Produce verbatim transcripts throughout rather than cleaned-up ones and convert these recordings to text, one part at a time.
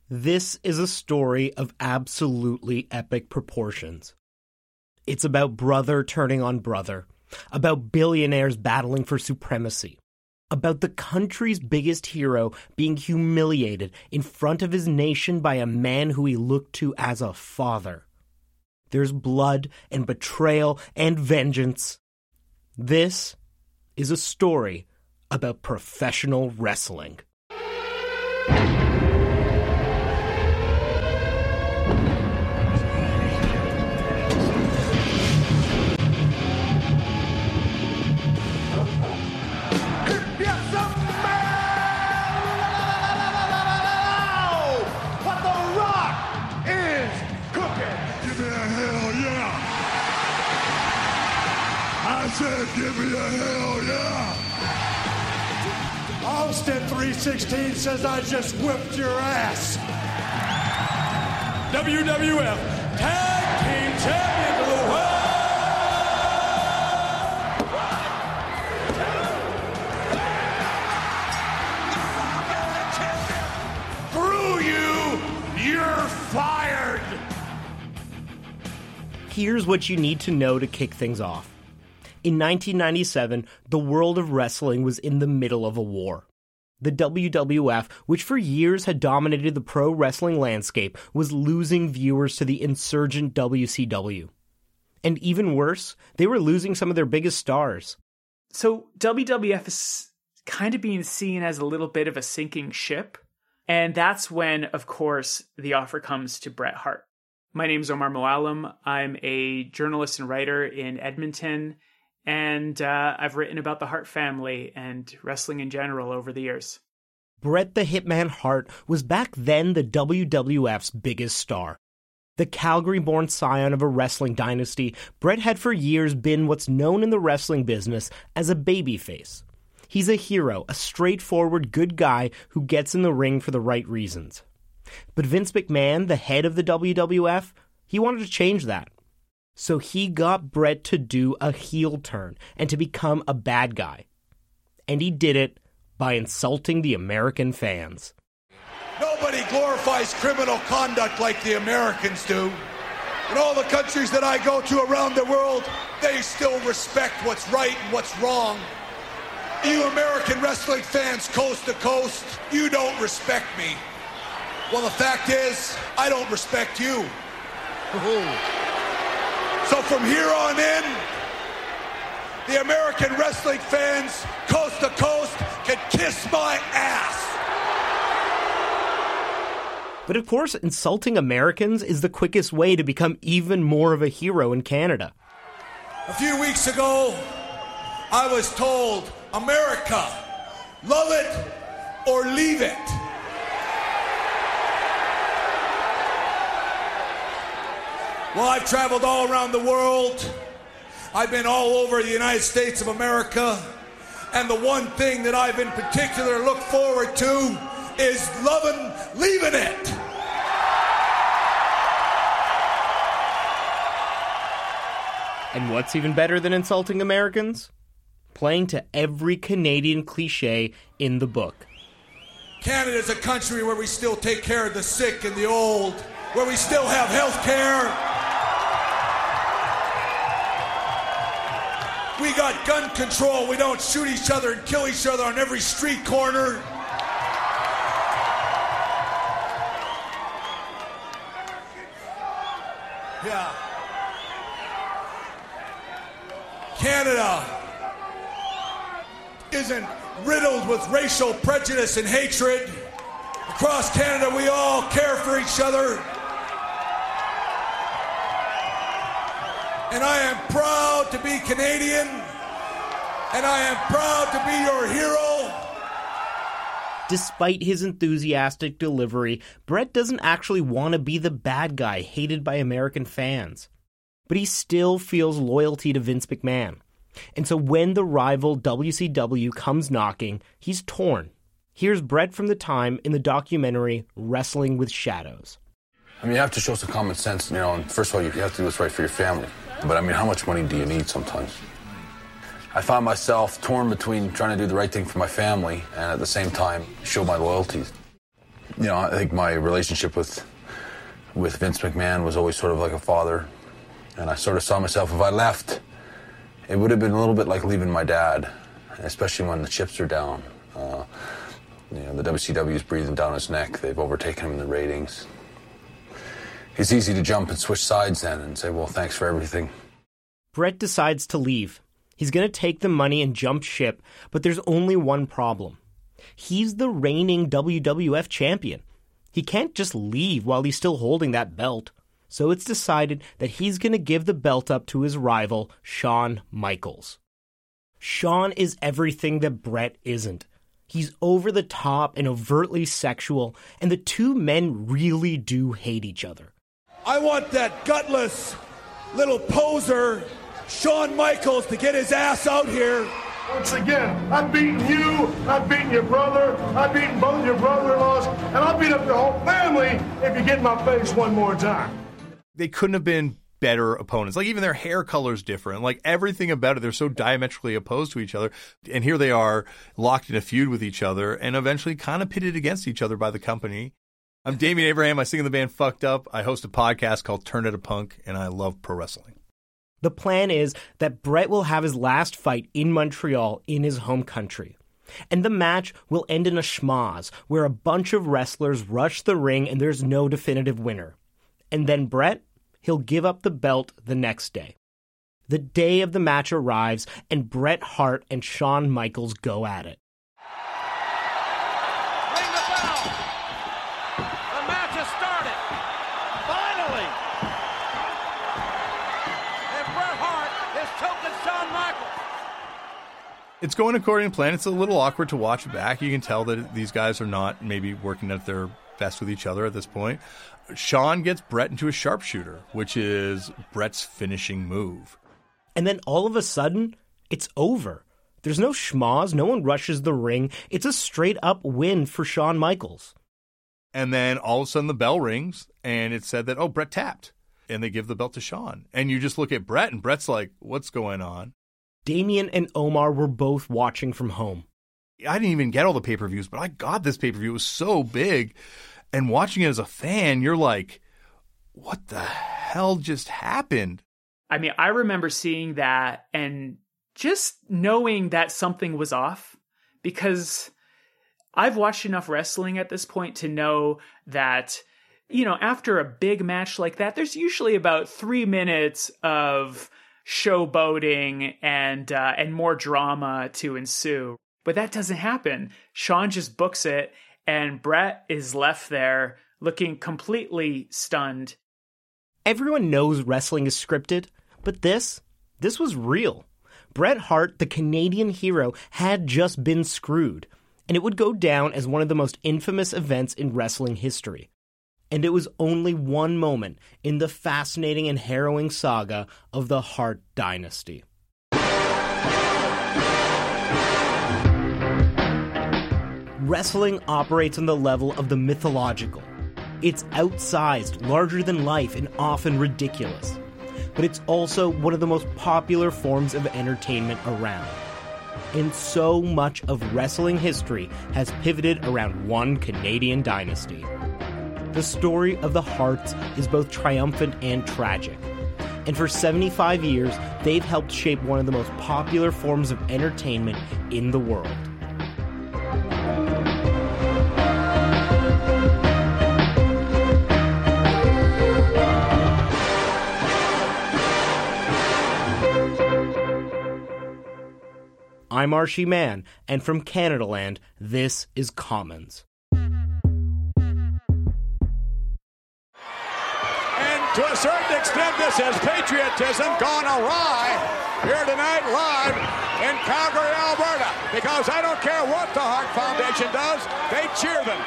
This is a story of absolutely epic proportions. It's about brother turning on brother, about billionaires battling for supremacy, about the country's biggest hero being humiliated in front of his nation by a man who he looked to as a father. There's blood and betrayal and vengeance. This is a story about professional wrestling. Give me a hell yeah! Austin three sixteen says I just whipped your ass. W W F Tag Team Champions of the world! Screw you! You're fired! Here's what you need to know to kick things off. In nineteen ninety-seven, the world of wrestling was in the middle of a war. The W W F, which for years had dominated the pro wrestling landscape, was losing viewers to the insurgent W C W. And even worse, they were losing some of their biggest stars. So W W F is kind of being seen as a little bit of a sinking ship. And that's when, of course, the offer comes to Bret Hart. My name's Omar Moalem. I'm a journalist and writer in Edmonton. And uh, I've written about the Hart family and wrestling in general over the years. Bret the Hitman Hart was back then the W W F's biggest star. The Calgary-born scion of a wrestling dynasty, Bret had for years been what's known in the wrestling business as a babyface. He's a hero, a straightforward good guy who gets in the ring for the right reasons. But Vince McMahon, the head of the W W F, he wanted to change that. So he got Bret to do a heel turn and to become a bad guy. And he did it by insulting the American fans. Nobody glorifies criminal conduct like the Americans do. In all the countries that I go to around the world, they still respect what's right and what's wrong. You American wrestling fans coast to coast, you don't respect me. Well, the fact is, I don't respect you. Ooh. So from here on in, the American wrestling fans, coast to coast, can kiss my ass. But of course, insulting Americans is the quickest way to become even more of a hero in Canada. A few weeks ago, I was told, America, love it or leave it. Well, I've traveled all around the world. I've been all over the United States of America. And the one thing that I've in particular looked forward to is loving, leaving it. And what's even better than insulting Americans? Playing to every Canadian cliche in the book. Canada's a country where we still take care of the sick and the old, where we still have health care. We got gun control. We don't shoot each other and kill each other on every street corner. Yeah. Canada isn't riddled with racial prejudice and hatred. Across Canada, we all care for each other. And I am proud to be Canadian, and I am proud to be your hero. Despite his enthusiastic delivery, Bret doesn't actually want to be the bad guy hated by American fans. But he still feels loyalty to Vince McMahon. And so when the rival W C W comes knocking, he's torn. Here's Bret from the time in the documentary Wrestling with Shadows. I mean, you have to show some common sense, you know, and first of all, you have to do what's right for your family. But I mean, how much money do you need sometimes? I found myself torn between trying to do the right thing for my family and at the same time show my loyalty. You know, I think my relationship with with Vince McMahon was always sort of like a father. And I sort of saw myself, if I left, it would have been a little bit like leaving my dad, especially when the chips are down. Uh, you know, the W C W is breathing down his neck. They've overtaken him in the ratings. It's easy to jump and switch sides then and say, well, thanks for everything. Bret decides to leave. He's going to take the money and jump ship, but there's only one problem. He's the reigning W W F champion. He can't just leave while he's still holding that belt. So it's decided that he's going to give the belt up to his rival, Shawn Michaels. Shawn is everything that Bret isn't. He's over the top and overtly sexual, and the two men really do hate each other. I want that gutless little poser, Shawn Michaels, to get his ass out here. Once again, I've beaten you, I've beaten your brother, I've beaten both your brother-in-laws, and I'll beat up your whole family if you get in my face one more time. They couldn't have been better opponents. Like, even their hair color's different. Like, everything about it, they're so diametrically opposed to each other. And here they are, locked in a feud with each other, and eventually kind of pitted against each other by the company. I'm Damian Abraham. I sing in the band Fucked Up. I host a podcast called Turn It a Punk, and I love pro wrestling. The plan is that Bret will have his last fight in Montreal in his home country. And the match will end in a schmoz, where a bunch of wrestlers rush the ring and there's no definitive winner. And then Bret, he'll give up the belt the next day. The day of the match arrives, and Bret Hart and Shawn Michaels go at it. Ring the bell. The match has started. Finally. And Bret Hart is choking Shawn Michaels. It's going according to plan. It's a little awkward to watch it back. You can tell that these guys are not maybe working at their best with each other at this point. Shawn gets Bret into a sharpshooter, which is Bret's finishing move. And then all of a sudden, it's over. There's no schmoz, no one rushes the ring. It's a straight-up win for Shawn Michaels. And then all of a sudden the bell rings, and it said that, oh, Bret tapped. And they give the belt to Shawn. And you just look at Bret, and Bret's like, what's going on? Damian and Omar were both watching from home. I didn't even get all the pay-per-views, but I got this pay-per-view. It was so big. And watching it as a fan, you're like, what the hell just happened? I mean, I remember seeing that and just knowing that something was off, because I've watched enough wrestling at this point to know that, you know, after a big match like that, there's usually about three minutes of showboating and uh, and more drama to ensue. But that doesn't happen. Shawn just books it, and Bret is left there looking completely stunned. Everyone knows wrestling is scripted, but this, this was real. Bret Hart, the Canadian hero, had just been screwed, and it would go down as one of the most infamous events in wrestling history. And it was only one moment in the fascinating and harrowing saga of the Hart Dynasty. Wrestling operates on the level of the mythological. It's outsized, larger than life, and often ridiculous. But it's also one of the most popular forms of entertainment around. And so much of wrestling history has pivoted around one Canadian dynasty. The story of the Harts is both triumphant and tragic. And for seventy-five years, they've helped shape one of the most popular forms of entertainment in the world. I'm Archie Mann, and from Canadaland, this is Commons. To a certain extent, this has patriotism gone awry here tonight live in Calgary, Alberta. Because I don't care what the Hart Foundation does, they cheer them.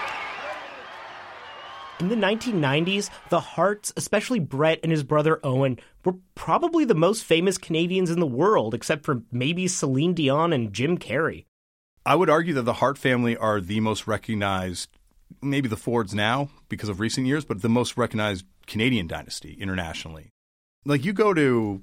In the nineteen nineties, the Harts, especially Bret and his brother Owen, were probably the most famous Canadians in the world, except for maybe Celine Dion and Jim Carrey. I would argue that the Hart family are the most recognized, maybe the Fords now because of recent years, but the most recognized Canadian dynasty internationally. Like, you go to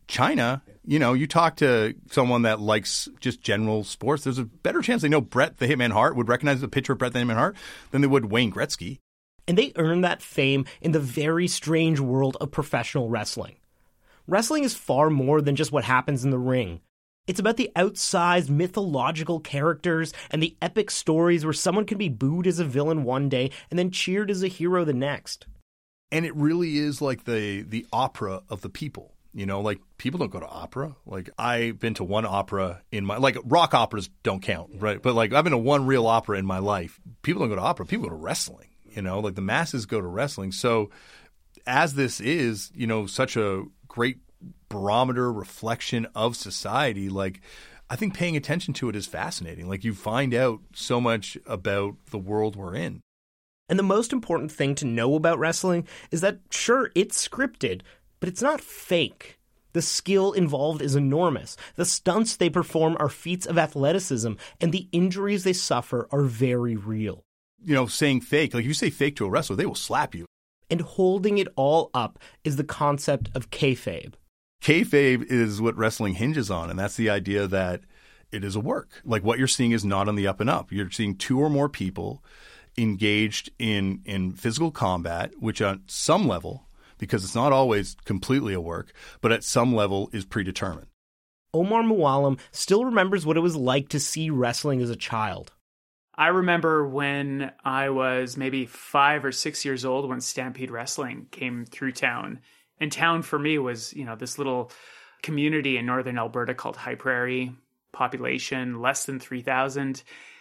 China, you know, you talk to someone that likes just general sports, there's a better chance they know Bret the Hitman Hart, would recognize the picture of Bret the Hitman Hart than they would Wayne Gretzky. And they earned that fame in the very strange world of professional wrestling. Wrestling is far more than just what happens in the ring. It's about the outsized mythological characters and the epic stories where someone can be booed as a villain one day and then cheered as a hero the next. And it really is like the the opera of the people. You know, like people don't go to opera. Like I've been to one opera in my, like rock operas don't count, right? But like I've been to one real opera in my life. People don't go to opera. People go to wrestling, you know, like the masses go to wrestling. So as this is, you know, such a great barometer reflection of society, like I think paying attention to it is fascinating. Like you find out so much about the world we're in. And the most important thing to know about wrestling is that, sure, it's scripted, but it's not fake. The skill involved is enormous. The stunts they perform are feats of athleticism, and the injuries they suffer are very real. You know, saying fake, like if you say fake to a wrestler, they will slap you. And holding it all up is the concept of kayfabe. Kayfabe is what wrestling hinges on, and that's the idea that it is a work. Like what you're seeing is not on the up and up. You're seeing two or more people engaged in, in physical combat, which on some level, because it's not always completely a work, but at some level is predetermined. Omar Mualim still remembers what it was like to see wrestling as a child. I remember when I was maybe five or six years old when Stampede Wrestling came through town. And town for me was, you know, this little community in northern Alberta called High Prairie, population less than three thousand.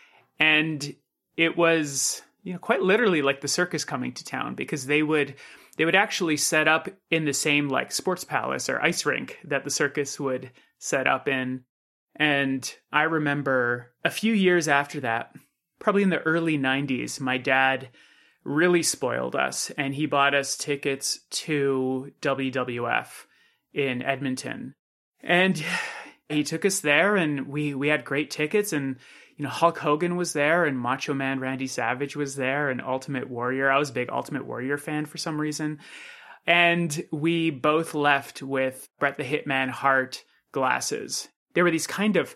And it was, you know, quite literally like the circus coming to town, because they would they would actually set up in the same like sports palace or ice rink that the circus would set up in. And I remember a few years after that, probably in the early nineties, my dad really spoiled us, and he bought us tickets to W W F in Edmonton. And he took us there, and we we had great tickets, and you know, Hulk Hogan was there, and Macho Man Randy Savage was there, and Ultimate Warrior. I was a big Ultimate Warrior fan for some reason. And we both left with Bret the Hitman Hart glasses. They were these kind of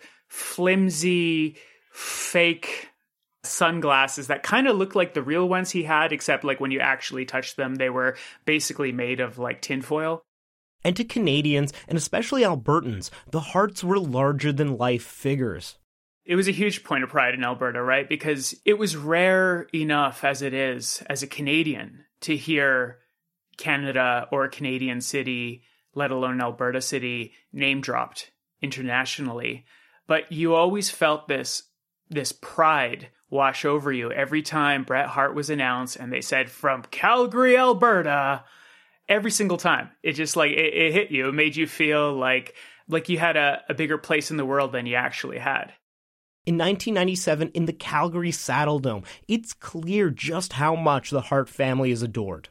flimsy, fake sunglasses that kind of looked like the real ones he had, except like when you actually touched them, they were basically made of like tinfoil. And to Canadians, and especially Albertans, the Harts were larger-than-life figures. It was a huge point of pride in Alberta, right? Because it was rare enough as it is, as a Canadian, to hear Canada or a Canadian city, let alone an Alberta city, name-dropped internationally. But you always felt this, this pride wash over you every time Bret Hart was announced and they said, from Calgary, Alberta, every single time. It just like, it, it hit you. It made you feel like, like you had a, a bigger place in the world than you actually had. In nineteen ninety-seven, in the Calgary Saddledome, it's clear just how much the Hart family is adored.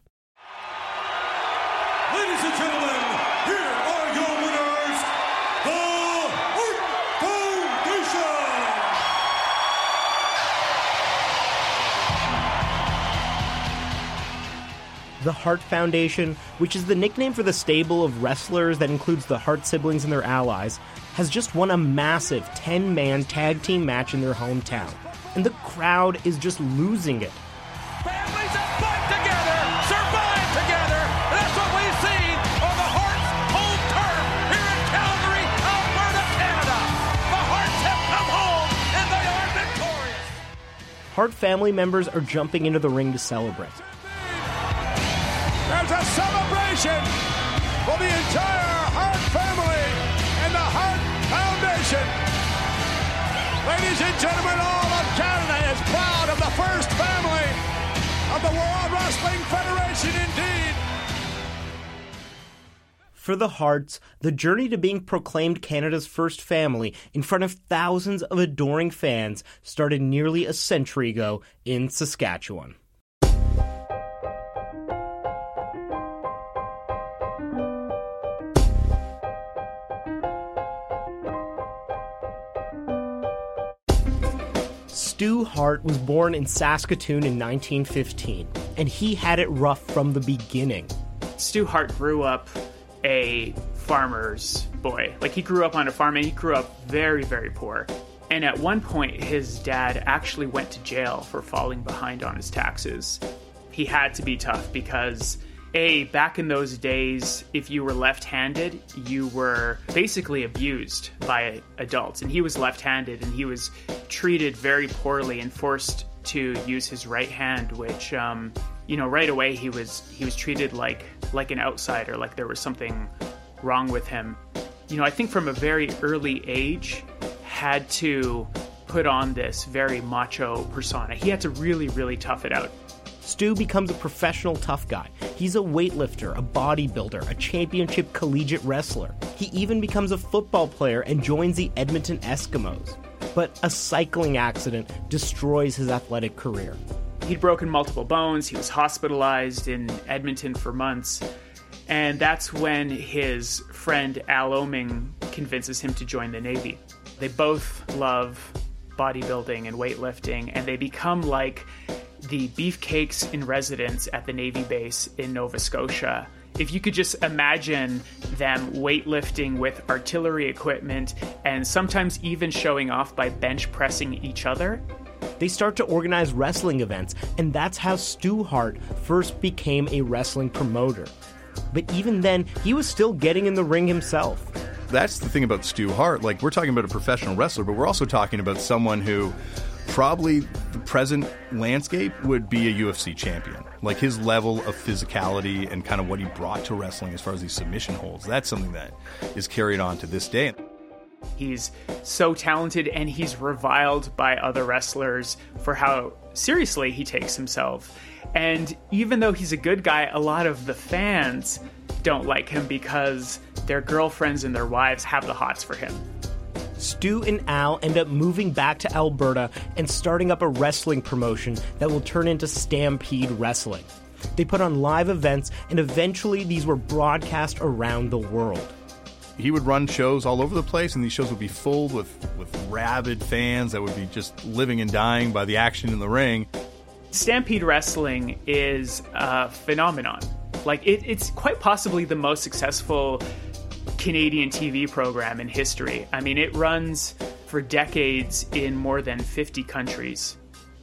Ladies and gentlemen, here are your winners, the Hart Foundation! The Hart Foundation, which is the nickname for the stable of wrestlers that includes the Hart siblings and their allies, has just won a massive ten-man tag team match in their hometown. And the crowd is just losing it. Families that fight together, survive together, and that's what we've seen on the Harts' home turf here in Calgary, Alberta, Canada. The Harts have come home, and they are victorious. Hart family members are jumping into the ring to celebrate. There's a celebration for the entire Hart family and the Hart Foundation. Ladies and gentlemen, all of Canada is proud of the first family of the World Wrestling Federation indeed. For the Harts, the journey to being proclaimed Canada's first family in front of thousands of adoring fans started nearly a century ago in Saskatchewan. Stu Hart was born in Saskatoon in nineteen fifteen, and he had it rough from the beginning. Stu Hart grew up a farmer's boy. Like, he grew up on a farm, and he grew up very, very poor. And at one point, his dad actually went to jail for falling behind on his taxes. He had to be tough because, A, back in those days, if you were left-handed, you were basically abused by adults. And he was left-handed, and he was treated very poorly and forced to use his right hand, which, um, you know, right away he was he was treated like like an outsider, like there was something wrong with him. You know, I think from a very early age, had to put on this very macho persona. He had to really, really tough it out. Stu becomes a professional tough guy. He's a weightlifter, a bodybuilder, a championship collegiate wrestler. He even becomes a football player and joins the Edmonton Eskimos. But a cycling accident destroys his athletic career. He'd broken multiple bones. He was hospitalized in Edmonton for months. And that's when his friend Al Oeming convinces him to join the Navy. They both love bodybuilding and weightlifting, and they become like the beefcakes in residence at the Navy base in Nova Scotia. If you could just imagine them weightlifting with artillery equipment and sometimes even showing off by bench pressing each other. They start to organize wrestling events, and that's how Stu Hart first became a wrestling promoter. But even then, he was still getting in the ring himself. That's the thing about Stu Hart. Like, we're talking about a professional wrestler, but we're also talking about someone who probably the present landscape would be a U F C champion. Like, his level of physicality and kind of what he brought to wrestling as far as these submission holds, that's something that is carried on to this day. He's so talented, and he's reviled by other wrestlers for how seriously he takes himself. And even though he's a good guy, a lot of the fans don't like him because their girlfriends and their wives have the hots for him. Stu and Al end up moving back to Alberta and starting up a wrestling promotion that will turn into Stampede Wrestling. They put on live events, and eventually these were broadcast around the world. He would run shows all over the place, and these shows would be full with, with rabid fans that would be just living and dying by the action in the ring. Stampede Wrestling is a phenomenon. Like, it, it's quite possibly the most successful Canadian T V program in history. I mean, it runs for decades in more than fifty countries.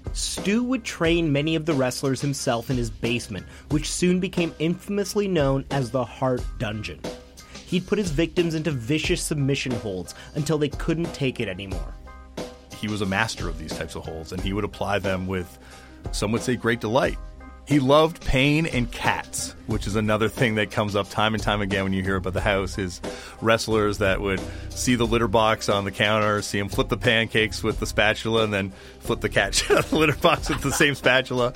Stu would train many of the wrestlers himself in his basement, which soon became infamously known as the Hart Dungeon. He'd put his victims into vicious submission holds until they couldn't take it anymore. He was a master of these types of holds, and he would apply them with, some would say, great delight. He loved pain and cats, which is another thing that comes up time and time again when you hear about the house, is wrestlers that would see the litter box on the counter, see him flip the pancakes with the spatula, and then flip the cat out of the litter box with the same spatula.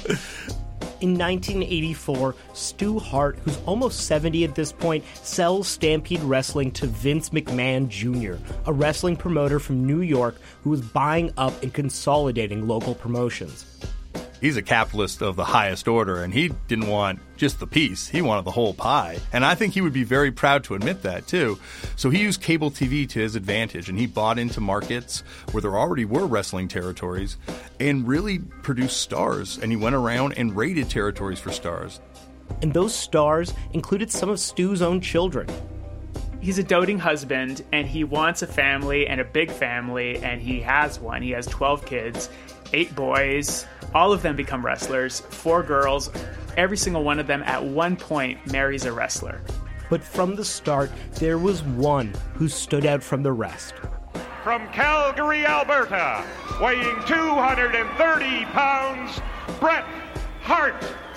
In nineteen eighty-four, Stu Hart, who's almost seventy at this point, sells Stampede Wrestling to Vince McMahon Junior, a wrestling promoter from New York who was buying up and consolidating local promotions. He's a capitalist of the highest order, and he didn't want just the piece. He wanted the whole pie. And I think he would be very proud to admit that, too. So he used cable T V to his advantage, and he bought into markets where there already were wrestling territories and really produced stars. And he went around and raided territories for stars. And those stars included some of Stu's own children. He's a doting husband, and he wants a family, and a big family, and he has one. He has twelve kids, eight boys. All of them become wrestlers, four girls. Every single one of them at one point marries a wrestler. But from the start, there was one who stood out from the rest. From Calgary, Alberta, weighing two hundred thirty pounds, Bret Hart.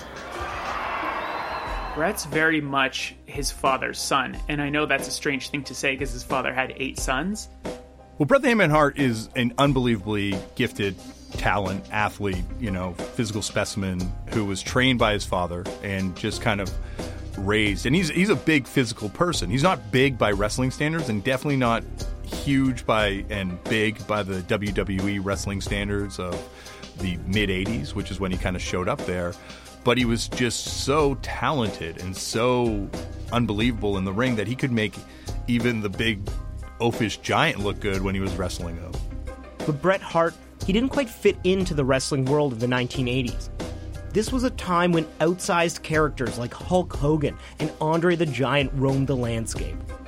Bret's very much his father's son, and I know that's a strange thing to say because his father had eight sons. Well, Bret the Hitman Hart is an unbelievably gifted talent, athlete, you know, physical specimen who was trained by his father and just kind of raised. And he's he's a big physical person. He's not big by wrestling standards, and definitely not huge by and big by the W W E wrestling standards of the mid-eighties, which is when he kind of showed up there. But he was just so talented and so unbelievable in the ring that he could make even the big oafish giant look good when he was wrestling him. But Bret Hart, he didn't quite fit into the wrestling world of the nineteen eighties. This was a time when outsized characters like Hulk Hogan and Andre the Giant roamed the landscape.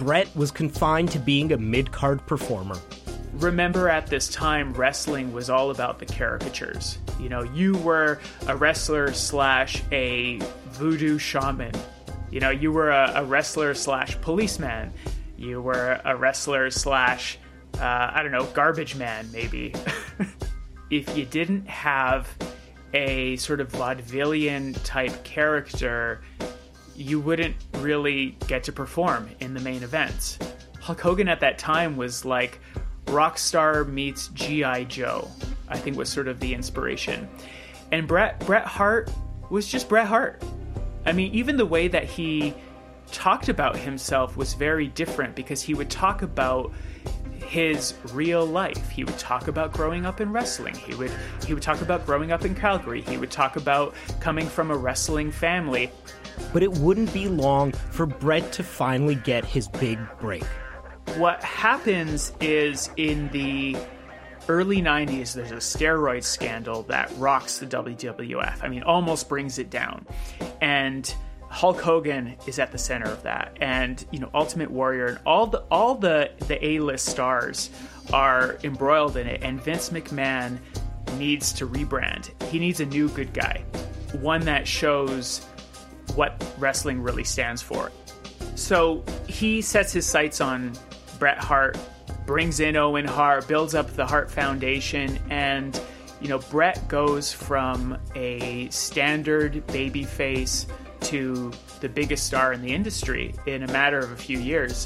Bret was confined to being a mid-card performer. Remember, at this time, wrestling was all about the caricatures. You know, you were a wrestler slash a voodoo shaman. You know, you were a, a wrestler slash policeman. You were a wrestler slash, uh, I don't know, garbage man, maybe. If you didn't have a sort of vaudevillian type character, you wouldn't really get to perform in the main events. Hulk Hogan at that time was like Rockstar meets G I. Joe, I think was sort of the inspiration. And Bret, Bret Hart was just Bret Hart. I mean, even the way that he talked about himself was very different, because he would talk about his real life. He would talk about growing up in wrestling. He would he would talk about growing up in Calgary. He would talk about coming from a wrestling family. But it wouldn't be long for Bret to finally get his big break. What happens is, in the early nineties, there's a steroid scandal that rocks the W W F. I mean, almost brings it down. And Hulk Hogan is at the center of that, and you know, Ultimate Warrior, and all the all the the A-list stars are embroiled in it. And Vince McMahon needs to rebrand. He needs a new good guy, one that shows what wrestling really stands for. So he sets his sights on Bret Hart, brings in Owen Hart, builds up the Hart Foundation, and you know, Bret goes from a standard babyface to the biggest star in the industry in a matter of a few years.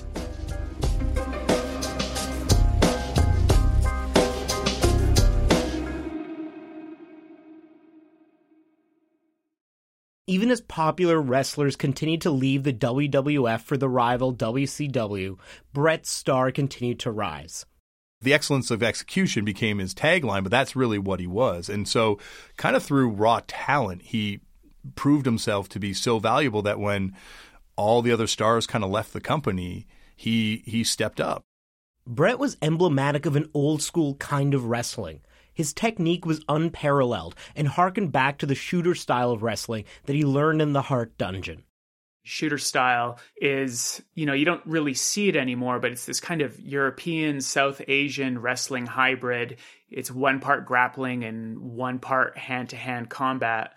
Even as popular wrestlers continued to leave the W W F for the rival W C W, Bret's star continued to rise. The excellence of execution became his tagline, but that's really what he was. And so kind of through raw talent, he proved himself to be so valuable that when all the other stars kind of left the company, he he stepped up. Bret was emblematic of an old-school kind of wrestling. His technique was unparalleled and harkened back to the shooter style of wrestling that he learned in the Hart Dungeon. Shooter style is, you know, you don't really see it anymore, but it's this kind of European, South Asian wrestling hybrid. It's one part grappling and one part hand-to-hand combat.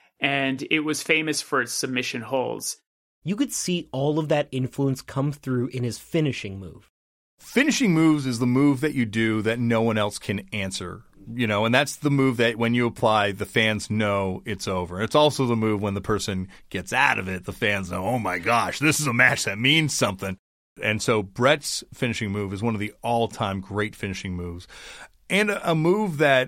And it was famous for its submission holds. You could see all of that influence come through in his finishing move. Finishing moves is the move that you do that no one else can answer, you know, and that's the move that when you apply, the fans know it's over. It's also the move when the person gets out of it, the fans know, oh my gosh, this is a match that means something. And so Bret's finishing move is one of the all-time great finishing moves, and a, a move that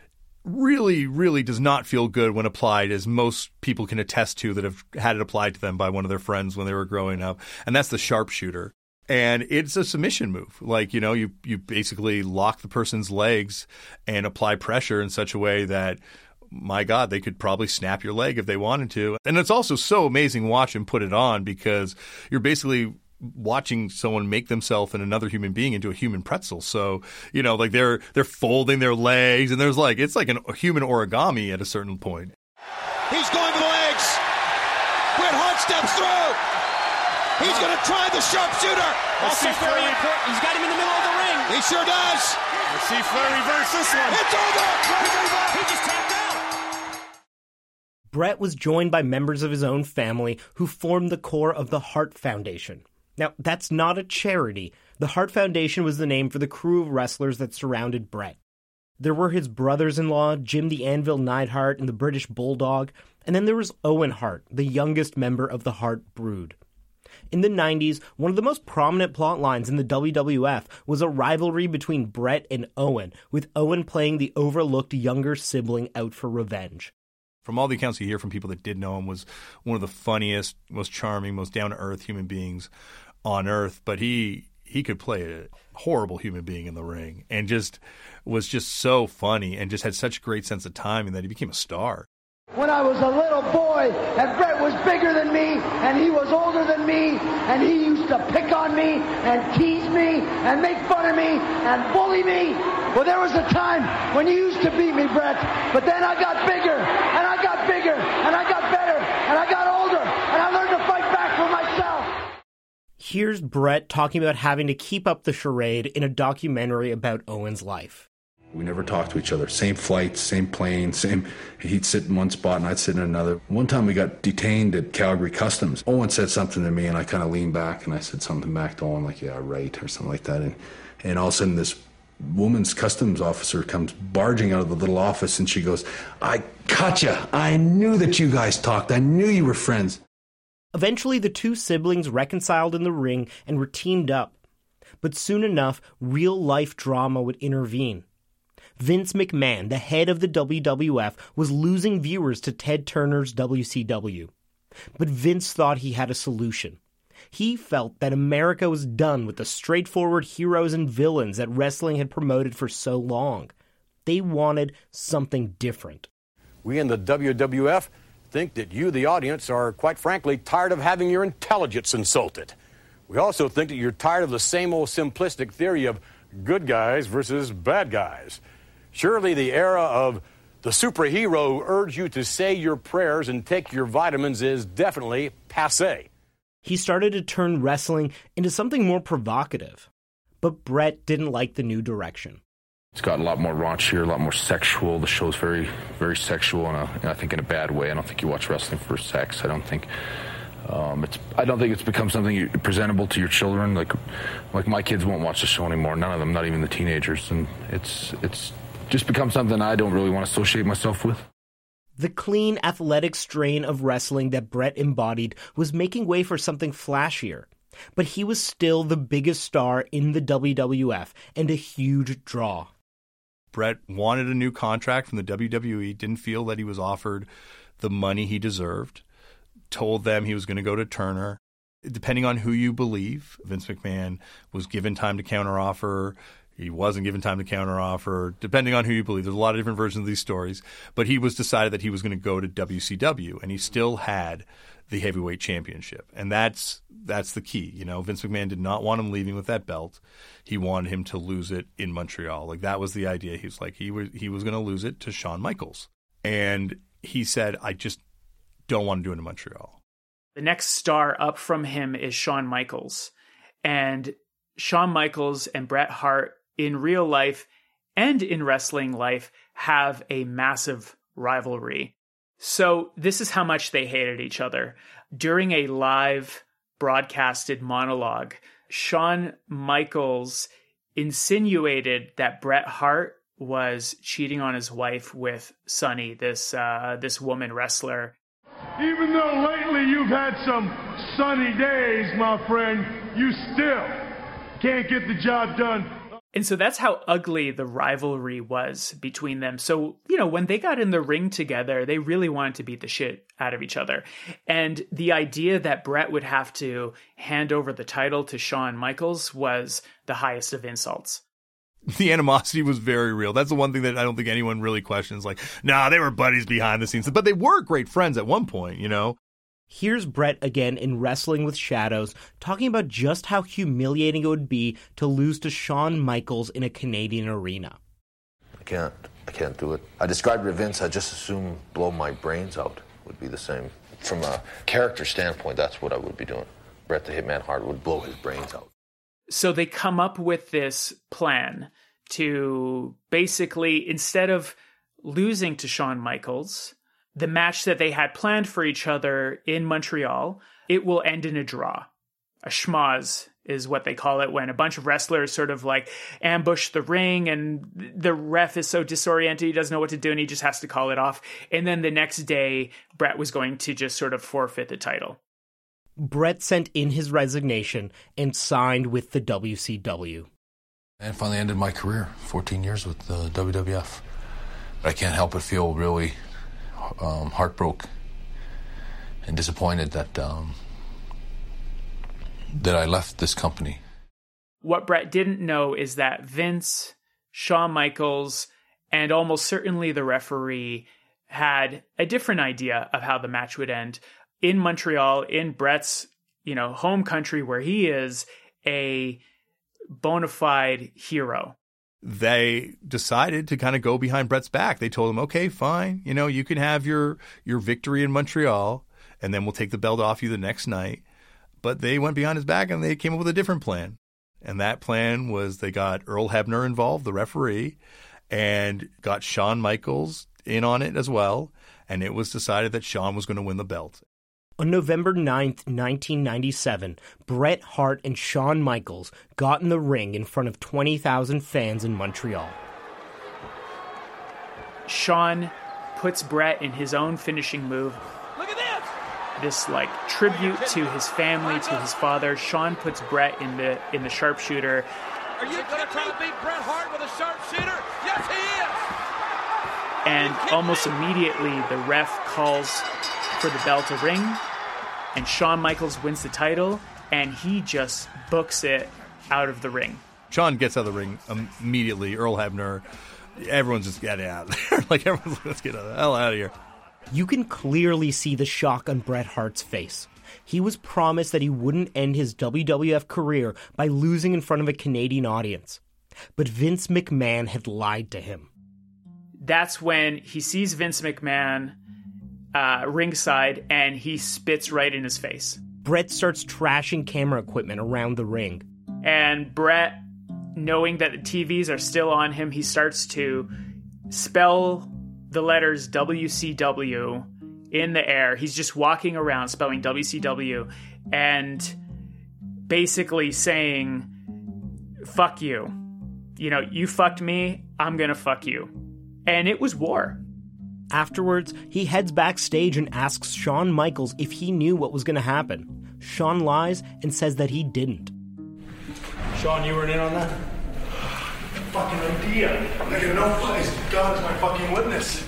really, really does not feel good when applied, as most people can attest to that have had it applied to them by one of their friends when they were growing up, and that's the sharpshooter. And it's a submission move. Like, you know, you, you basically lock the person's legs and apply pressure in such a way that, my God, they could probably snap your leg if they wanted to. And it's also so amazing watch him put it on, because you're basically watching someone make themselves and another human being into a human pretzel. So, you know, like they're they're folding their legs, and there's like, it's like an, a human origami at a certain point. He's going to the legs. Bret Hart steps through. He's going to try the sharpshooter. Also very important. He's got him in the middle of the ring. He sure does. Let's see Flair reverse this one. It's over. He just tapped out. Bret was joined by members of his own family who formed the core of the Hart Foundation. Now, that's not a charity. The Hart Foundation was the name for the crew of wrestlers that surrounded Bret. There were his brothers-in-law, Jim the Anvil Neidhart and the British Bulldog, and then there was Owen Hart, the youngest member of the Hart brood. In the nineties, one of the most prominent plot lines in the W W F was a rivalry between Bret and Owen, with Owen playing the overlooked younger sibling out for revenge. From all the accounts you hear from people that did know him, was one of the funniest, most charming, most down-to-earth human beings on earth. But he he could play a horrible human being in the ring, and just was just so funny, and just had such a great sense of timing that he became a star. When I was a little boy, and Bret was bigger than me, and he was older than me, and he used to pick on me, and tease me, and make fun of me, and bully me. Well, there was a time when you used to beat me, Bret, but then I got bigger, and I got bigger, and I got better, and I got older, and I learned to fight back for myself. Here's Bret talking about having to keep up the charade in a documentary about Owen's life. We never talked to each other. Same flights, same plane, same. He'd sit in one spot and I'd sit in another. One time we got detained at Calgary Customs. Owen said something to me and I kind of leaned back and I said something back to Owen, like, yeah, right, or something like that. And, and all of a sudden this woman's customs officer comes barging out of the little office and she goes, I caught you. I knew that you guys talked. I knew you were friends. Eventually, the two siblings reconciled in the ring and were teamed up. But soon enough, real-life drama would intervene. Vince McMahon, the head of the W W F, was losing viewers to Ted Turner's W C W. But Vince thought he had a solution. He felt that America was done with the straightforward heroes and villains that wrestling had promoted for so long. They wanted something different. We in the W W F think that you, the audience, are, quite frankly, tired of having your intelligence insulted. We also think that you're tired of the same old simplistic theory of good guys versus bad guys. Surely the era of the superhero who urged you to say your prayers and take your vitamins is definitely passé. He started to turn wrestling into something more provocative. But Bret didn't like the new direction. It's got a lot more raunchier, a lot more sexual. The show's very, very sexual, and I think in a bad way. I don't think you watch wrestling for sex. I don't think um, it's. I don't think it's become something you, presentable to your children. Like, like my kids won't watch the show anymore. None of them, not even the teenagers. And it's, it's just become something I don't really want to associate myself with. The clean, athletic strain of wrestling that Bret embodied was making way for something flashier. But he was still the biggest star in the W W F and a huge draw. Bret wanted a new contract from the W W E, didn't feel that he was offered the money he deserved, told them he was going to go to Turner. Depending on who you believe, Vince McMahon was given time to counteroffer. He wasn't given time to counteroffer, depending on who you believe. There's a lot of different versions of these stories. But he was decided that he was going to go to W C W, and he still had the heavyweight championship. And that's that's the key. You know, Vince McMahon did not want him leaving with that belt. He wanted him to lose it in Montreal. Like, that was the idea. He was like, he was, he was going to lose it to Shawn Michaels. And he said, I just don't want to do it in Montreal. The next star up from him is Shawn Michaels. And Shawn Michaels and Bret Hart in real life and in wrestling life have a massive rivalry. So this is how much they hated each other. During a live broadcasted monologue, Shawn Michaels insinuated that Bret Hart was cheating on his wife with Sunny, this uh, this woman wrestler. Even though lately you've had some sunny days, my friend, you still can't get the job done. And so that's how ugly the rivalry was between them. So, you know, when they got in the ring together, they really wanted to beat the shit out of each other. And the idea that Bret would have to hand over the title to Shawn Michaels was the highest of insults. The animosity was very real. That's the one thing that I don't think anyone really questions. Like, nah, they were buddies behind the scenes. But they were great friends at one point, you know? Here's Bret again in Wrestling with Shadows, talking about just how humiliating it would be to lose to Shawn Michaels in a Canadian arena. I can't. I can't do it. I described it to Vince, I just assume blow my brains out would be the same. From a character standpoint, that's what I would be doing. Bret the Hitman Hart would blow his brains out. So they come up with this plan to basically, instead of losing to Shawn Michaels, the match that they had planned for each other in Montreal, it will end in a draw. A schmoz is what they call it, when a bunch of wrestlers sort of like ambush the ring and the ref is so disoriented, he doesn't know what to do and he just has to call it off. And then the next day, Bret was going to just sort of forfeit the title. Bret sent in his resignation and signed with the W C W. And finally ended my career, fourteen years with the W W F. But I can't help but feel really um, heartbroken and disappointed that um, that I left this company. What Bret didn't know is that Vince, Shawn Michaels, and almost certainly the referee had a different idea of how the match would end. In Montreal, in Bret's, you know, home country where he is a bona fide hero. They decided to kind of go behind Bret's back. They told him, okay, fine. You know, you can have your, your victory in Montreal and then we'll take the belt off you the next night. But they went behind his back and they came up with a different plan. And that plan was they got Earl Hebner involved, the referee, and got Shawn Michaels in on it as well. And it was decided that Shawn was going to win the belt. On November ninth, nineteen ninety-seven, Bret Hart and Shawn Michaels got in the ring in front of twenty thousand fans in Montreal. Shawn puts Bret in his own finishing move. Look at this! This, like, tribute to his family, to his father. Shawn puts Bret in the in the sharpshooter. Are you going to try to beat Bret Hart with a sharpshooter? Yes, he is! And almost immediately, the ref calls for the bell to ring, and Shawn Michaels wins the title, and he just books it out of the ring. Shawn gets out of the ring immediately. Earl Hebner, everyone's just getting out of there. Like, everyone's, let's get the hell out of here. You can clearly see the shock on Bret Hart's face. He was promised that he wouldn't end his W W F career by losing in front of a Canadian audience. But Vince McMahon had lied to him. That's when he sees Vince McMahon uh, ringside, and he spits right in his face. Bret starts trashing camera equipment around the ring. And Bret, knowing that the T Vs are still on him, he starts to spell the letters W C W in the air. He's just walking around spelling W C W and basically saying, fuck you. You know, you fucked me, I'm gonna fuck you. And it was war. Afterwards, he heads backstage and asks Shawn Michaels if he knew what was going to happen. Shawn lies and says that he didn't. Shawn, you weren't in on that? Fucking idea. I got no place. God's my fucking witness.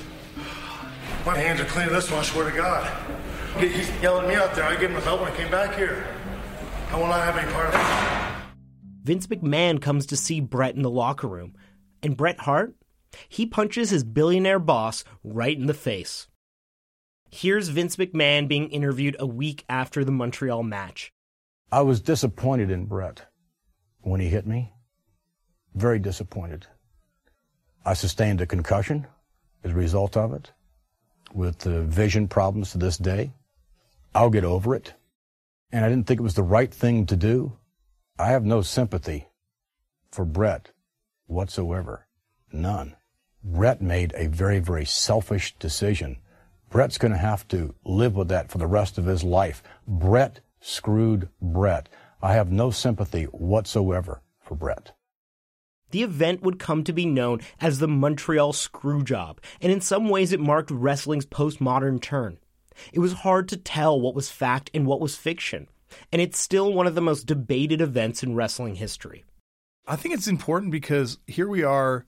My hands are clean of this one, I swear to God. He's yelling at me out there. I gave him a belt when I came back here. I will not have any part of it. Vince McMahon comes to see Bret in the locker room. And Bret Hart? He punches his billionaire boss right in the face. Here's Vince McMahon being interviewed a week after the Montreal match. I was disappointed in Bret when he hit me. Very disappointed. I sustained a concussion as a result of it, with uh, vision problems to this day. I'll get over it. And I didn't think it was the right thing to do. I have no sympathy for Bret whatsoever. None. Bret made a very, very selfish decision. Bret's going to have to live with that for the rest of his life. Bret screwed Bret. I have no sympathy whatsoever for Bret. The event would come to be known as the Montreal Screwjob, and in some ways it marked wrestling's postmodern turn. It was hard to tell what was fact and what was fiction, and it's still one of the most debated events in wrestling history. I think it's important because here we are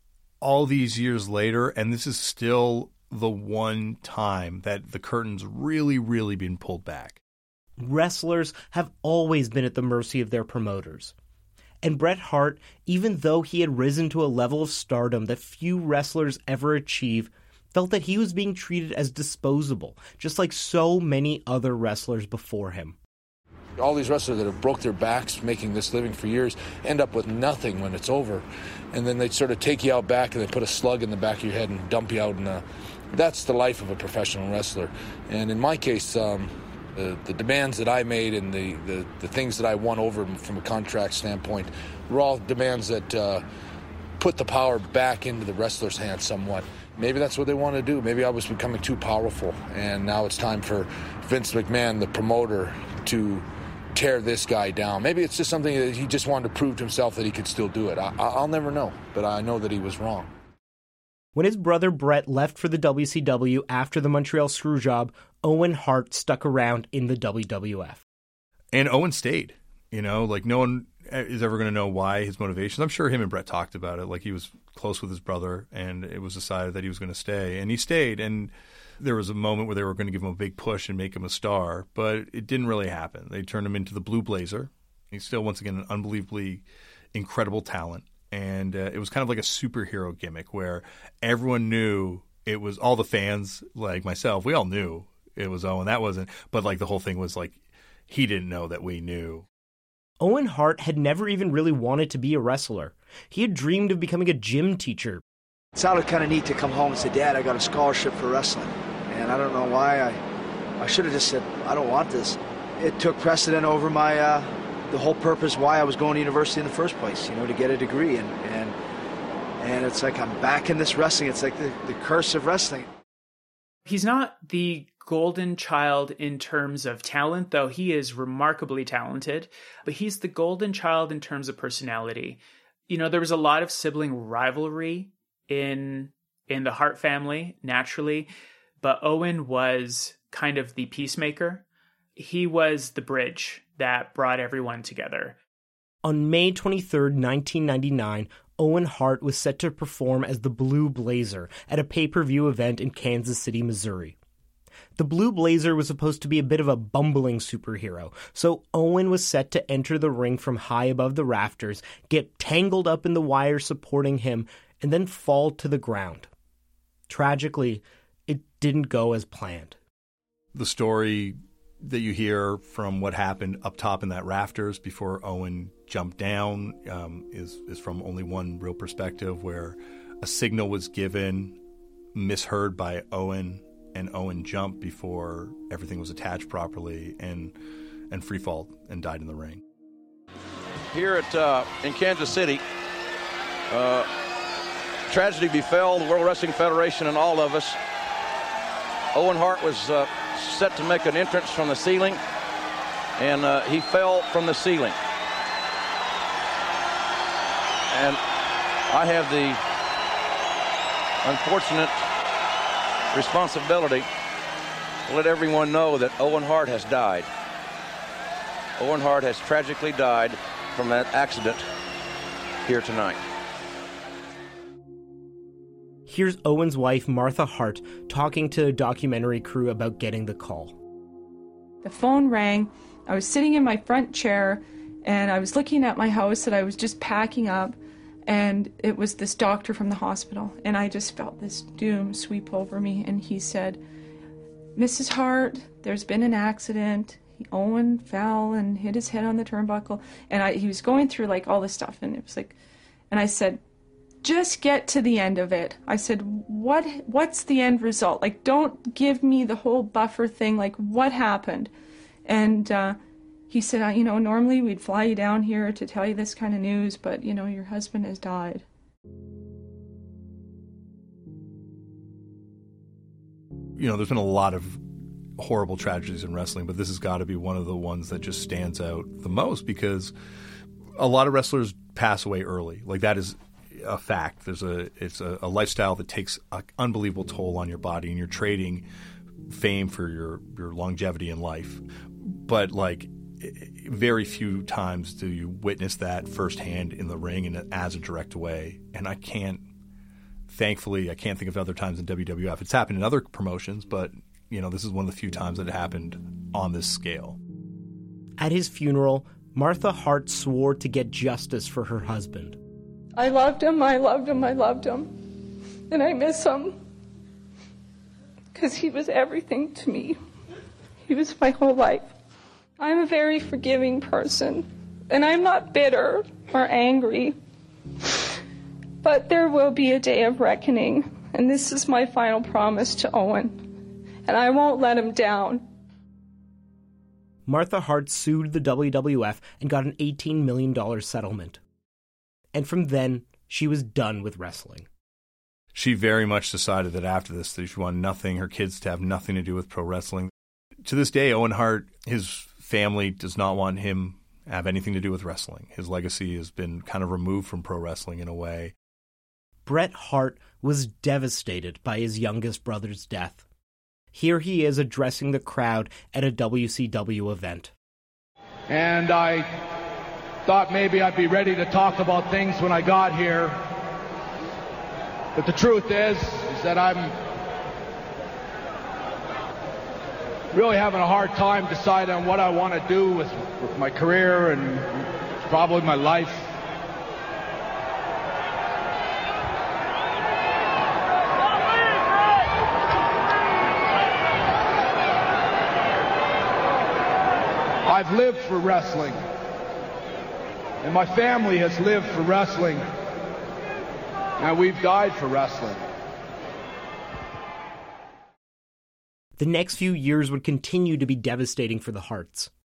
all these years later, and this is still the one time that the curtain's really, really been pulled back. Wrestlers have always been at the mercy of their promoters. And Bret Hart, even though he had risen to a level of stardom that few wrestlers ever achieve, felt that he was being treated as disposable, just like so many other wrestlers before him. All these wrestlers that have broke their backs making this living for years end up with nothing when it's over. And then they sort of take you out back and they put a slug in the back of your head and dump you out. And that's the life of a professional wrestler. And in my case, um, the, the demands that I made and the, the, the things that I won over from a contract standpoint were all demands that uh, put the power back into the wrestler's hands somewhat. Maybe that's what they want to do. Maybe I was becoming too powerful. And now it's time for Vince McMahon, the promoter, to tear this guy down. Maybe it's just something that he just wanted to prove to himself that he could still do it. I, I'll never know, but I know that he was wrong. When his brother Bret left for the W C W after the Montreal Screwjob, Owen Hart stuck around in the W W F. And Owen stayed. You know, like no one is ever going to know why, his motivations. I'm sure him and Bret talked about it. Like he was close with his brother, and it was decided that he was going to stay. And he stayed, and there was a moment where they were going to give him a big push and make him a star, but it didn't really happen. They turned him into the Blue Blazer. He's still, once again, an unbelievably incredible talent. And uh, it was kind of like a superhero gimmick where everyone knew it was, all the fans, like myself, we all knew it was Owen. That wasn't, but like the whole thing was like, he didn't know that we knew. Owen Hart had never even really wanted to be a wrestler. He had dreamed of becoming a gym teacher. It sounded kind of neat to come home and say, Dad, I got a scholarship for wrestling. And I don't know why. I I should have just said, I don't want this. it took precedent over my uh, the whole purpose why I was going to university in the first place, you know, to get a degree. And and, and it's like I'm back in this wrestling. It's like the, the curse of wrestling. He's not the golden child in terms of talent, though he is remarkably talented, but he's the golden child in terms of personality. You know, there was a lot of sibling rivalry in in the Hart family, naturally, but Owen was kind of the peacemaker. He was the bridge that brought everyone together. On May twenty-third, nineteen ninety-nine, Owen Hart was set to perform as the Blue Blazer at a pay-per-view event in Kansas City, Missouri. The Blue Blazer was supposed to be a bit of a bumbling superhero, so Owen was set to enter the ring from high above the rafters, get tangled up in the wire supporting him, and then fall to the ground. Tragically, it didn't go as planned. The story that you hear from what happened up top in that rafters before Owen jumped down um, is, is from only one real perspective, where a signal was given, misheard by Owen, and Owen jumped before everything was attached properly and and free fall and died in the ring. Here at uh, in Kansas City, uh, tragedy befell the World Wrestling Federation and all of us. Owen Hart was uh, set to make an entrance from the ceiling, and uh, he fell from the ceiling. And I have the unfortunate responsibility to let everyone know that Owen Hart has died. Owen Hart has tragically died from that accident here tonight. Here's Owen's wife, Martha Hart, talking to a documentary crew about getting the call. The phone rang. I was sitting in my front chair, and I was looking at my house that I was just packing up, and it was this doctor from the hospital, and I just felt this doom sweep over me, and he said, "Missus Hart, there's been an accident. Owen fell and hit his head on the turnbuckle," and I, he was going through like all this stuff, and it was like, and I said, "Just get to the end of it." I said, what what's the end result? Like, don't give me the whole buffer thing. Like, what happened? And uh, he said, uh, you know, normally we'd fly you down here to tell you this kind of news, but, you know, your husband has died. You know, there's been a lot of horrible tragedies in wrestling, but this has got to be one of the ones that just stands out the most, because a lot of wrestlers pass away early. Like, that is a fact. There's a it's a, a lifestyle that takes an unbelievable toll on your body, and you're trading fame for your your longevity in life. But like, very few times do you witness that firsthand in the ring and as a direct way. And I can't, thankfully, I can't think of other times in W W F. It's happened in other promotions, but you know, this is one of the few times that it happened on this scale. At his funeral, Martha Hart swore to get justice for her husband. I loved him, I loved him, I loved him. And I miss him. Because he was everything to me. He was my whole life. I'm a very forgiving person. And I'm not bitter or angry. But there will be a day of reckoning. And this is my final promise to Owen. And I won't let him down. Martha Hart sued the W W F and got an eighteen million dollars settlement. And from then, she was done with wrestling. She very much decided that after this, that she wanted nothing, her kids to have nothing to do with pro wrestling. To this day, Owen Hart, his family does not want him to have anything to do with wrestling. His legacy has been kind of removed from pro wrestling in a way. Bret Hart was devastated by his youngest brother's death. Here he is addressing the crowd at a W C W event. And I thought maybe I'd be ready to talk about things when I got here. But the truth is, is that I'm really having a hard time deciding on what I want to do with, with my career and probably my life. I've lived for wrestling, and my family has lived for wrestling, and we've died for wrestling. The next few years would continue to be devastating for the Harts.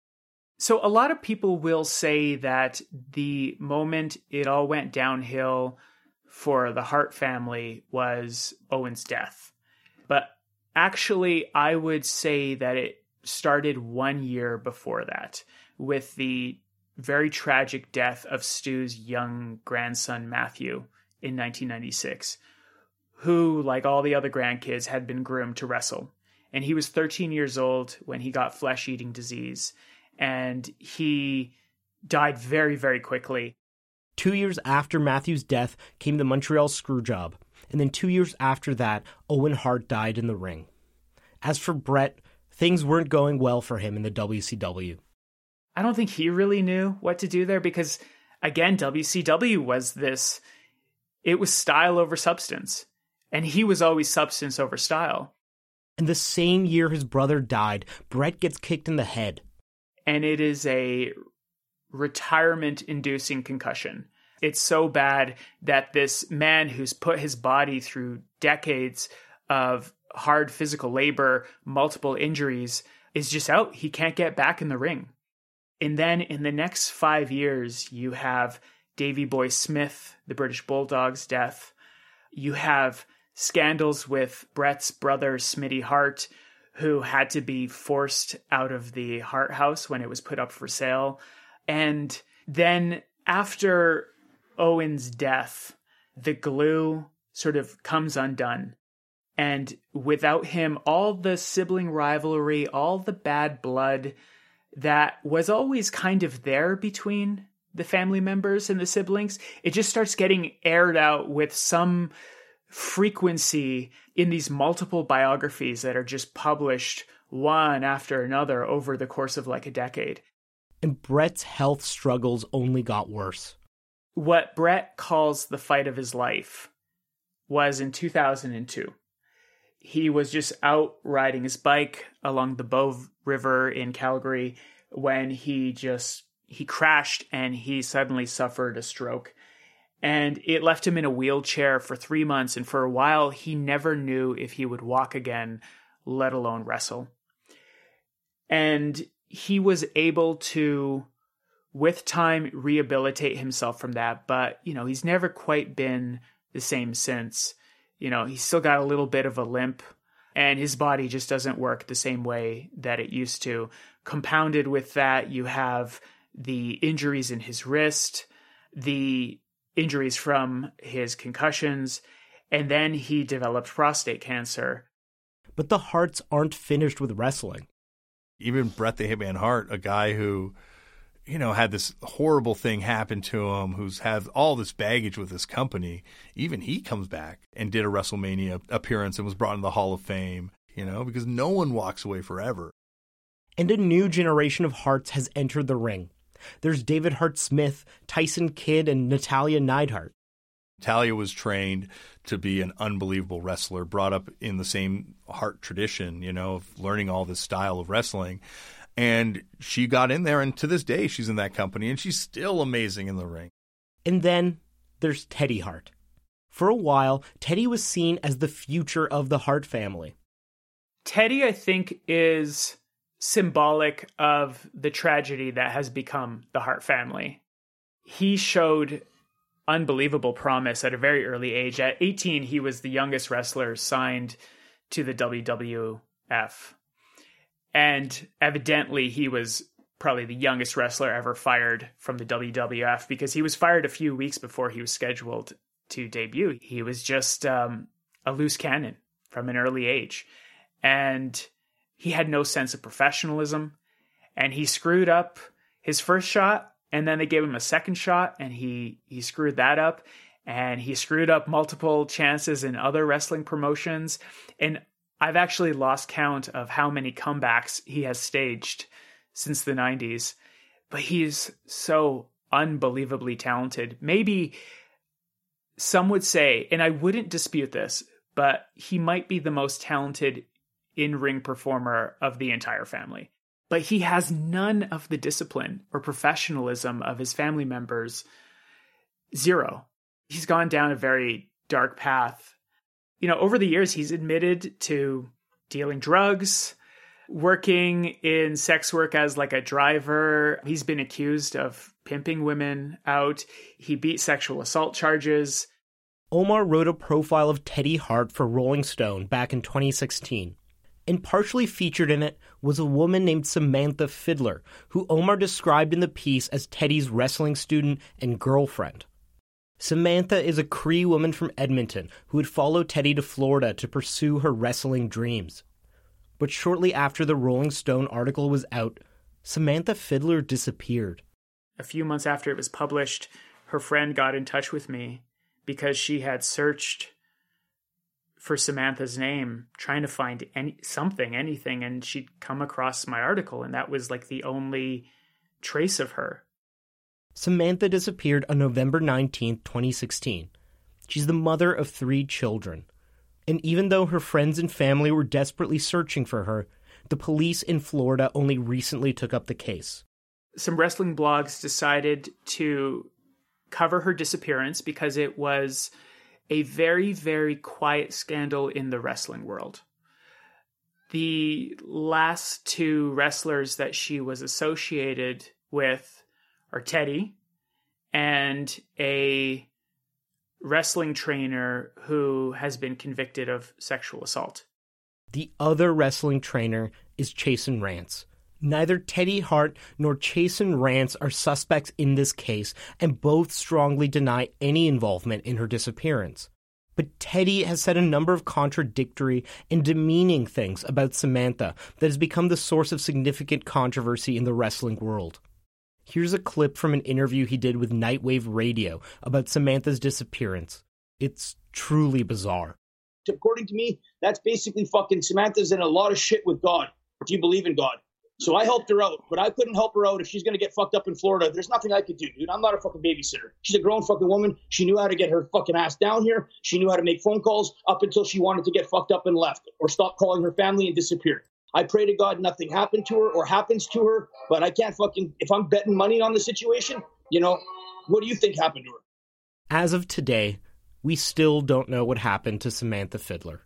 So a lot of people will say that the moment it all went downhill for the Hart family was Owen's death. But actually, I would say that it started one year before that, with the very tragic death of Stu's young grandson, Matthew, in nineteen ninety-six, who, like all the other grandkids, had been groomed to wrestle. And he was thirteen years old when he got flesh-eating disease, and he died very, very quickly. Two years after Matthew's death came the Montreal Screwjob, and then two years after that, Owen Hart died in the ring. As for Bret, things weren't going well for him in the W C W. I don't think he really knew what to do there because, again, W C W was this, it was style over substance, and he was always substance over style. And the same year his brother died, Bret gets kicked in the head. And it is a retirement-inducing concussion. It's so bad that this man who's put his body through decades of hard physical labor, multiple injuries, is just out. He can't get back in the ring. And then in the next five years, you have Davey Boy Smith, the British Bulldog's death. You have scandals with Bret's brother, Smitty Hart, who had to be forced out of the Hart House when it was put up for sale. And then after Owen's death, the glue sort of comes undone. And without him, all the sibling rivalry, all the bad blood that was always kind of there between the family members and the siblings, it just starts getting aired out with some frequency in these multiple biographies that are just published one after another over the course of like a decade. And Bret's health struggles only got worse. What Bret calls the fight of his life was in two thousand two. He was just out riding his bike along the Bow River in Calgary when he just, he crashed and he suddenly suffered a stroke. And it left him in a wheelchair for three months. And for a while, he never knew if he would walk again, let alone wrestle. And he was able to, with time, rehabilitate himself from that. But, you know, he's never quite been the same since. You know, he's still got a little bit of a limp, and his body just doesn't work the same way that it used to. Compounded with that, you have the injuries in his wrist, the injuries from his concussions, and then he developed prostate cancer. But the Harts aren't finished with wrestling. Even Bret the Hitman Hart, a guy who, you know, had this horrible thing happen to him, who's had all this baggage with his company, even he comes back and did a WrestleMania appearance and was brought into the Hall of Fame, you know, because no one walks away forever. And a new generation of Harts has entered the ring. There's David Hart Smith, Tyson Kidd, and Natalia Neidhart. Natalia was trained to be an unbelievable wrestler, brought up in the same Hart tradition, you know, of learning all this style of wrestling. And she got in there, and to this day, she's in that company, and she's still amazing in the ring. And then there's Teddy Hart. For a while, Teddy was seen as the future of the Hart family. Teddy, I think, is symbolic of the tragedy that has become the Hart family. He showed unbelievable promise at a very early age. At eighteen, he was the youngest wrestler signed to the W W F. And evidently, he was probably the youngest wrestler ever fired from the W W F because he was fired a few weeks before he was scheduled to debut. He was just um, a loose cannon from an early age. And he had no sense of professionalism. And he screwed up his first shot, and then they gave him a second shot, and he, he screwed that up. And he screwed up multiple chances in other wrestling promotions. And I've actually lost count of how many comebacks he has staged since the nineties, but he's so unbelievably talented. Maybe some would say, and I wouldn't dispute this, but he might be the most talented in-ring performer of the entire family. But he has none of the discipline or professionalism of his family members. Zero. He's gone down a very dark path. You know, over the years, he's admitted to dealing drugs, working in sex work as like a driver. He's been accused of pimping women out. He beat sexual assault charges. Omar wrote a profile of Teddy Hart for Rolling Stone back in twenty sixteen. And partially featured in it was a woman named Samantha Fiddler, who Omar described in the piece as Teddy's wrestling student and girlfriend. Samantha is a Cree woman from Edmonton who had followed Teddy to Florida to pursue her wrestling dreams. But shortly after the Rolling Stone article was out, Samantha Fiddler disappeared. A few months after it was published, her friend got in touch with me because she had searched for Samantha's name, trying to find any something, anything, and she'd come across my article, and that was like the only trace of her. Samantha disappeared on November nineteenth, twenty sixteen. She's the mother of three children. And even though her friends and family were desperately searching for her, the police in Florida only recently took up the case. Some wrestling blogs decided to cover her disappearance because it was a very, very quiet scandal in the wrestling world. The last two wrestlers that she was associated with are Teddy and a wrestling trainer who has been convicted of sexual assault. The other wrestling trainer is Chasen Rance. Neither Teddy Hart nor Chasen Rance are suspects in this case, and both strongly deny any involvement in her disappearance. But Teddy has said a number of contradictory and demeaning things about Samantha that has become the source of significant controversy in the wrestling world. Here's a clip from an interview he did with Nightwave Radio about Samantha's disappearance. It's truly bizarre. According to me, that's basically fucking Samantha's in a lot of shit with God, if you believe in God. So I helped her out, but I couldn't help her out if she's going to get fucked up in Florida. There's nothing I could do, dude. I'm not a fucking babysitter. She's a grown fucking woman. She knew how to get her fucking ass down here. She knew how to make phone calls up until she wanted to get fucked up and left or stop calling her family and disappeared. I pray to God nothing happened to her or happens to her, but I can't fucking, if I'm betting money on the situation, you know, what do you think happened to her? As of today, we still don't know what happened to Samantha Fiddler.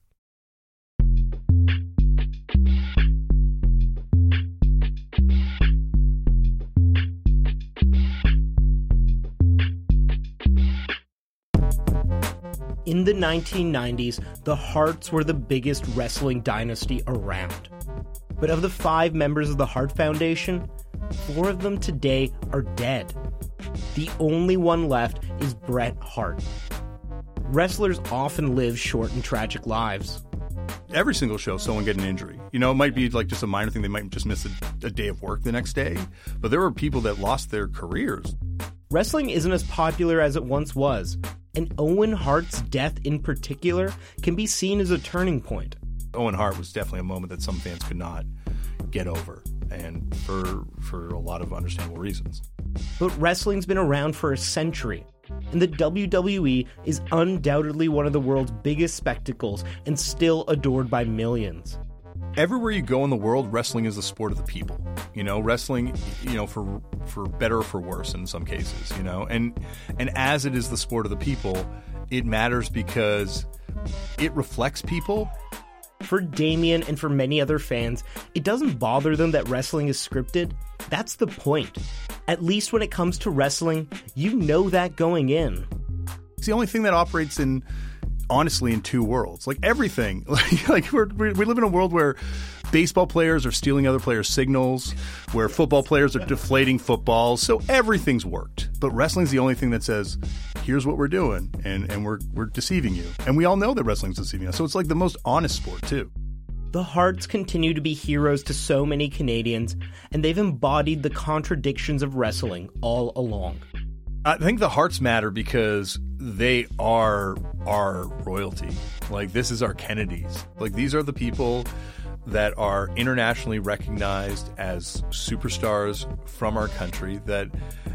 In the nineteen nineties, the Harts were the biggest wrestling dynasty around. But of the five members of the Hart Foundation, four of them today are dead. The only one left is Bret Hart. Wrestlers often live short and tragic lives. Every single show, someone get an injury. You know, it might be like just a minor thing. They might just miss a, a day of work the next day. But there were people that lost their careers. Wrestling isn't as popular as it once was, and Owen Hart's death in particular can be seen as a turning point. Owen Hart was definitely a moment that some fans could not get over, and for for a lot of understandable reasons. But wrestling's been around for a century, and the W W E is undoubtedly one of the world's biggest spectacles and still adored by millions. Everywhere you go in the world, wrestling is the sport of the people. You know, wrestling, you know, for for better or for worse in some cases, you know. And and as it is the sport of the people, it matters because it reflects people. For Damien and for many other fans, it doesn't bother them that wrestling is scripted. That's the point. At least when it comes to wrestling, you know that going in. It's the only thing that operates in, honestly, in two worlds. Like everything. Like, like we're, we live in a world where baseball players are stealing other players' signals, where football players are deflating footballs. So everything's worked. But wrestling's the only thing that says, here's what we're doing, and, and we're we're deceiving you. And we all know that wrestling's deceiving us. So it's like the most honest sport, too. The Harts continue to be heroes to so many Canadians, and they've embodied the contradictions of wrestling all along. I think the Harts matter because they are our royalty. Like, this is our Kennedys. Like, these are the people that are internationally recognized as superstars from our country that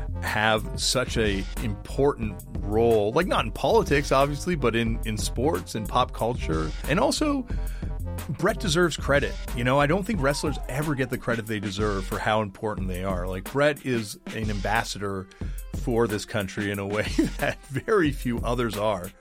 have such a important role, like not in politics, obviously, but in, in sports and pop culture. And also, Bret deserves credit. You know, I don't think wrestlers ever get the credit they deserve for how important they are. Like, Bret is an ambassador for this country in a way that very few others are.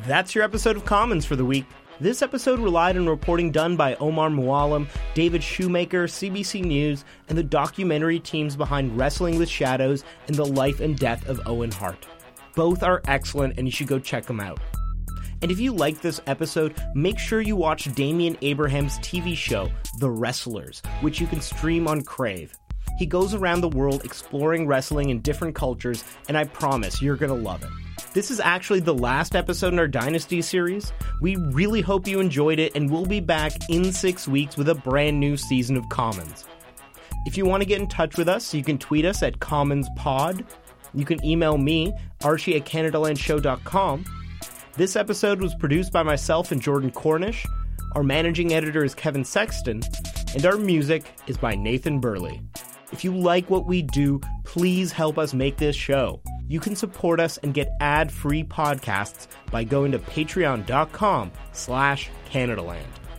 That's your episode of Commons for the week. This episode relied on reporting done by Omar Mualim, David Shoemaker, C B C News, and the documentary teams behind Wrestling with Shadows and the Life and Death of Owen Hart. Both are excellent, and you should go check them out. And if you like this episode, make sure you watch Damian Abraham's T V show, The Wrestlers, which you can stream on Crave. He goes around the world exploring wrestling in different cultures, and I promise you're going to love it. This is actually the last episode in our Dynasty series. We really hope you enjoyed it, and we'll be back in six weeks with a brand new season of Commons. If you want to get in touch with us, you can tweet us at CommonsPod. You can email me, Archie at Canada Land Show dot com. This episode was produced by myself and Jordan Cornish. Our managing editor is Kevin Sexton, and our music is by Nathan Burley. If you like what we do, please help us make this show. You can support us and get ad-free podcasts by going to patreon.com slash CanadaLand.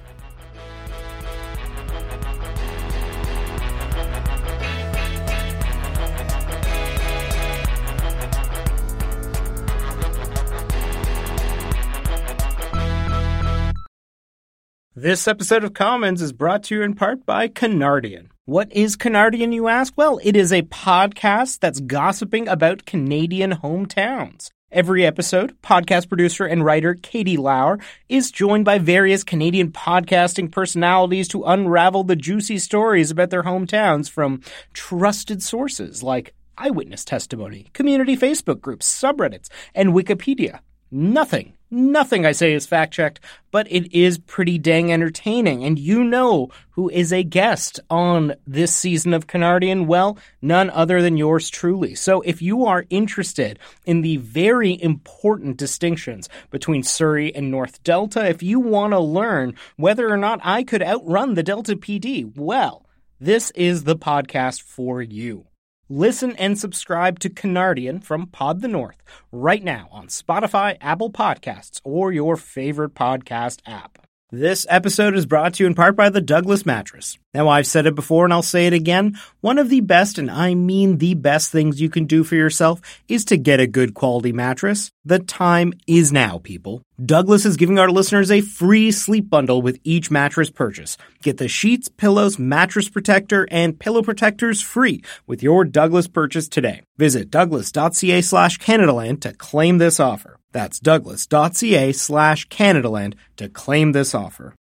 This episode of Commons is brought to you in part by Canardian. What is Canardian, you ask? Well, it is a podcast that's gossiping about Canadian hometowns. Every episode, podcast producer and writer Katie Lauer is joined by various Canadian podcasting personalities to unravel the juicy stories about their hometowns from trusted sources like eyewitness testimony, community Facebook groups, subreddits, and Wikipedia. Nothing, nothing I say is fact-checked, but it is pretty dang entertaining. And you know who is a guest on this season of Canardian? Well, none other than yours truly. So if you are interested in the very important distinctions between Surrey and North Delta, if you want to learn whether or not I could outrun the Delta P D, well, this is the podcast for you. Listen and subscribe to Canardian from Pod the North right now on Spotify, Apple Podcasts, or your favorite podcast app. This episode is brought to you in part by the Douglas Mattress. Now, I've said it before and I'll say it again. One of the best, and I mean the best things you can do for yourself is to get a good quality mattress. The time is now, people. Douglas is giving our listeners a free sleep bundle with each mattress purchase. Get the sheets, pillows, mattress protector, and pillow protectors free with your Douglas purchase today. Visit douglas.ca slash Canadaland to claim this offer. That's douglas.ca slash Canadaland to claim this offer.